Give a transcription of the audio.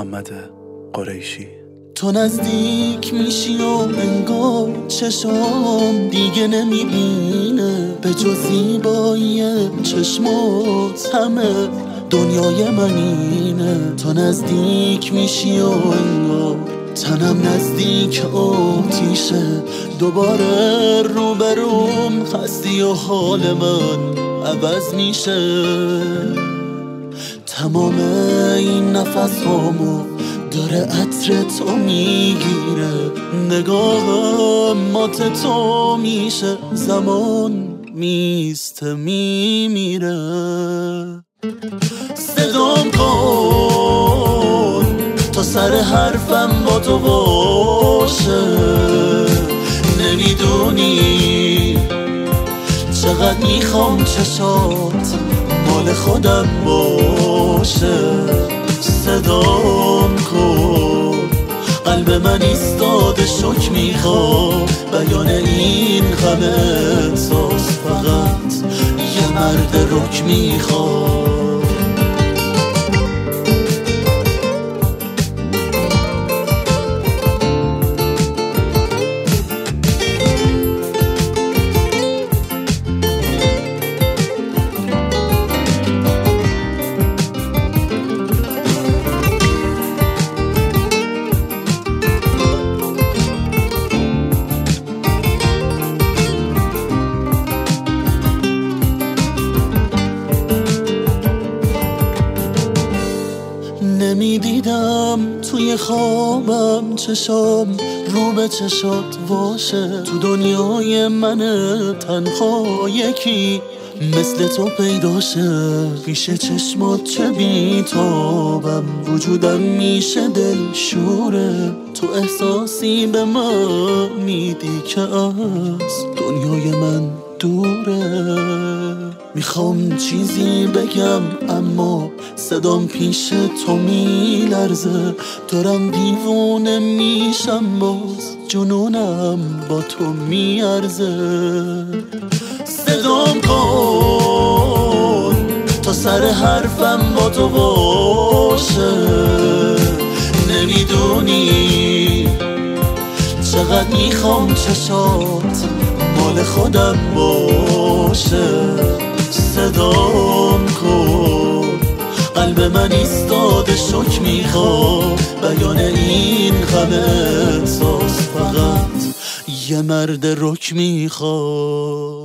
محمد قریشی. تو نزدیک میشی و انگار چشام دیگه نمیبینه به جز زیبایی چشمات همه دنیای من اینه. تو نزدیک میشی و انگار تنم نزدیک آتیشه، دوباره روبروم هستی و حال من عوض میشه. تمام این نفس هامو داره عطر تو میگیره، نگاهم مات تو میشه، زمان میسته میمیره. صدام کن تا سر حرفم با تو باشه، نمیدونی چقدر میخوام چشات مال خودم باشه. صدام کن قلب من ایستاده شک میخواد، بیان این غم احساس فقط یه مرد رک میخواد. نمیدیدم توی خوابم چشام رو به چشات باشه، تو دنیای من تنها یکی مثل تو پیداشه. پیش چشمات چه بیتابم، وجودم میشه دلشوره. تو احساسی به من میدی که از دنیای من دوره. میخوام چیزی بگم اما صدام پیش تو میلرزه، دارم دیوونه میشم باز جنونم با تو میارزه. صدام کن تا سر حرفم با تو باشه، نمیدونی چقدر میخوام چشات مال خودم باشه. صدام کن قلب من ایستاده شک میخواد، بیان این غم احساس فقط یه مرد رک میخواد.